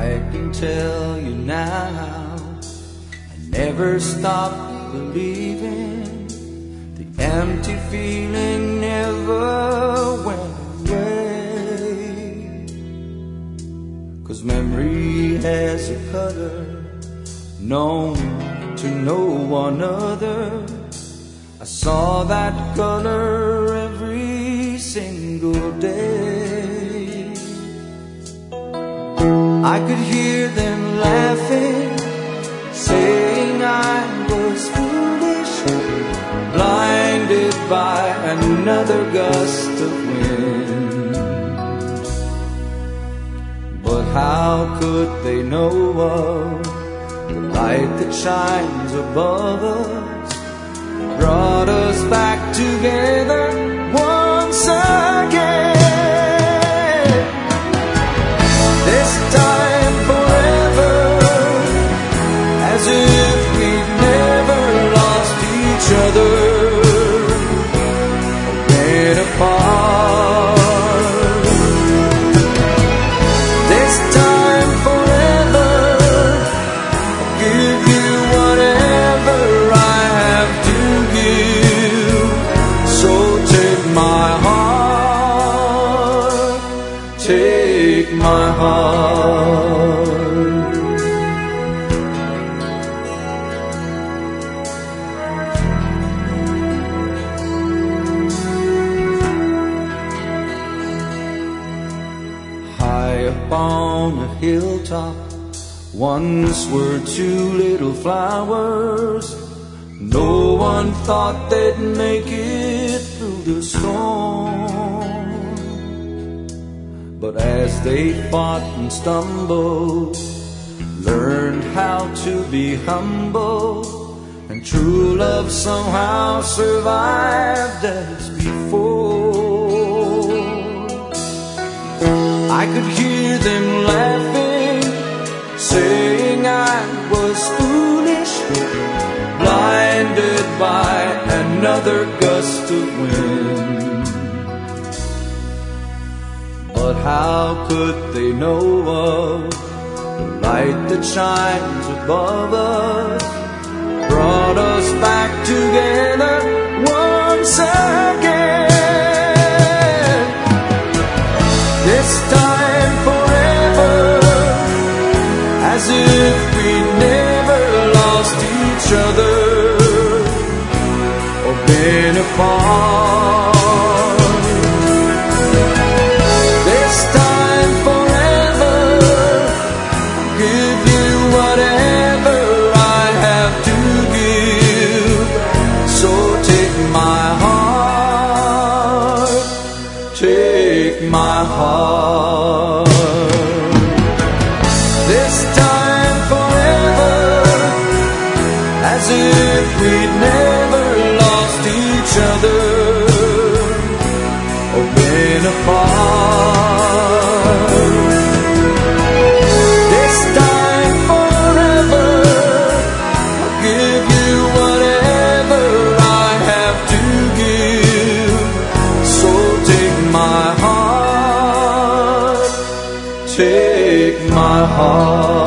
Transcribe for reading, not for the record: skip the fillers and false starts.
I can tell you now, I never stopped believing. The empty feeling never went away. 'Cause memory has a color known to no one other. I saw that color every single day. I could hear them laughing, saying I was foolish, blinded by another gust of wind. But how could they know of the light that shines above us, brought us back together once again? This time forever, as if we'd never lost each other, or been apart. This time forever, I'll give you whatever I have to give. So take my heart, take my heart. High up on a hilltop, once were two little flowers. No one thought they'd make it through the storm. But as they fought and stumbled, learned how to be humble, and true love somehow survived as before. I could hear them laughing, saying I was foolish, blinded by another gust of wind. But how could they know of the light that shines above us, brought us back together once again? This time forever, as if we'd never lost each other, or been apart. This time forever, I'll give you whatever I have to give. So take my heart, take my heart. This time forever, as if we'd never lost each other, or been apart. This time forever, I'll give you whatever I have to give. So take my heart, take my heart.